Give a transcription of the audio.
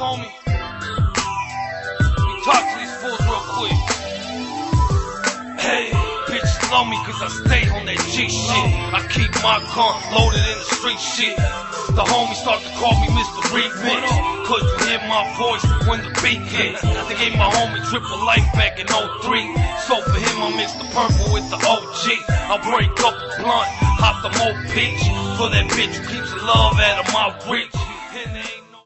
homie. Let me talk to these fools real quick. Hey, bitches love me cause I stay on that G shit. I keep my gun loaded in the street shit. The homies start to call me Mr. Remix, cause you hear my voice when the beat hits. They gave my homie Triple Life back in 03. So for him I mix the purple with the OG. I break up a blunt, hop the Mo Peach. For that bitch who keeps the love out of my reach.